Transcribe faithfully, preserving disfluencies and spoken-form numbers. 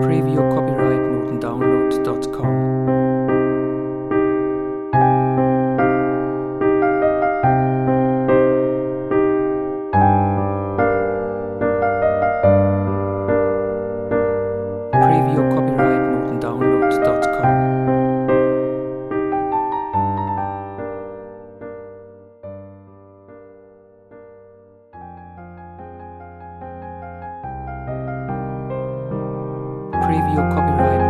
Preview copyright northern download dot com. Preview copyright northern download dot com. Preview copyright